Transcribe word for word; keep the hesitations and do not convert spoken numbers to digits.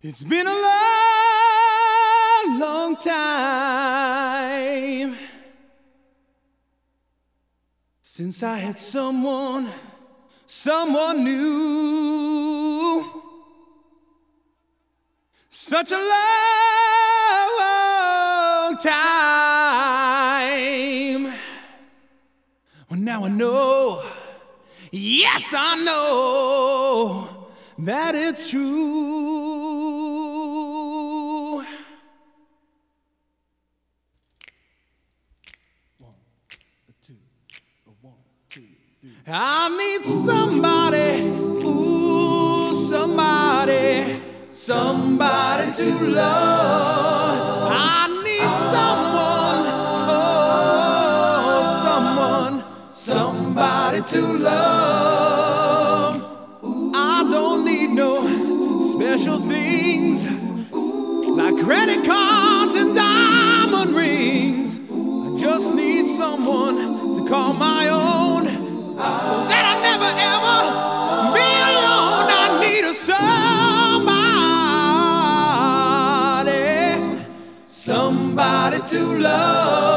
It's been a long, long time since I had someone, someone new. Such a long time. Well, now I know, yes, I know that it's true. I need somebody, ooh, somebody, somebody to love. I need someone, oh, someone, somebody to love. I don't need no special things like credit cards and diamond rings. I just need someone to call my own, so that I never ever be alone. I need a somebody, somebody to love.